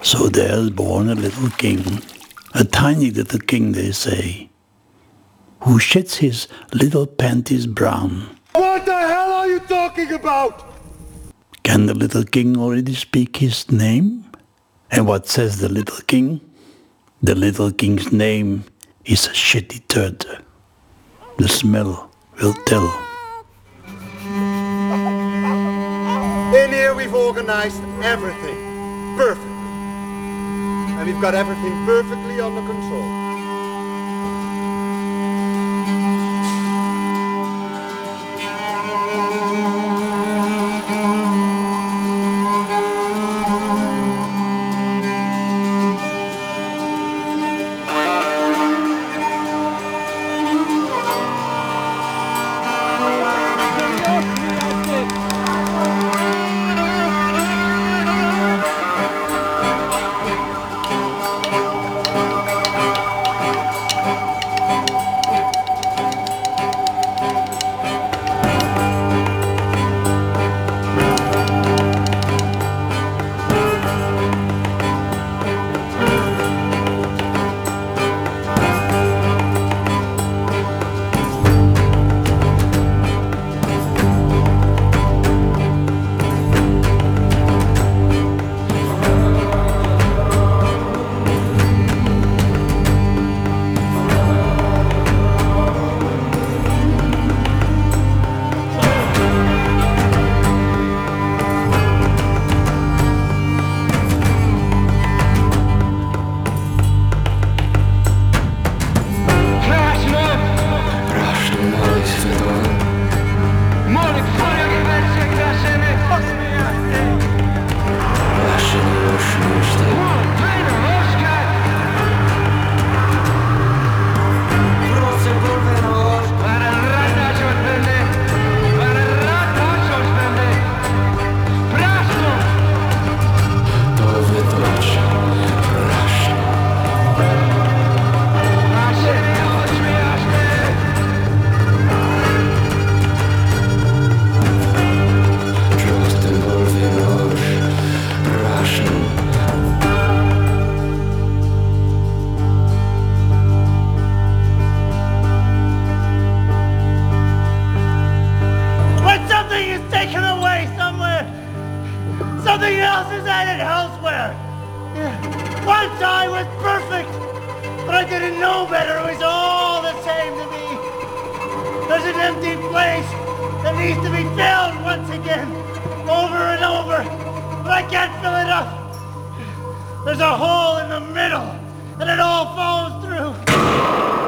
So there's born a little king, a tiny little king they say, who shits his little panties brown. What the hell are you talking about? Can the little king already speak his name? And what says the little king? The little king's name is a shitty turd. The smell will tell. In here we've organized everything perfectly. And we've got everything perfectly under control. Something else is added elsewhere. Once I was perfect, but I didn't know better. It was all the same to me. There's an empty place that needs to be filled once again, over and over, but I can't fill it up. There's a hole in the middle, and it all falls through.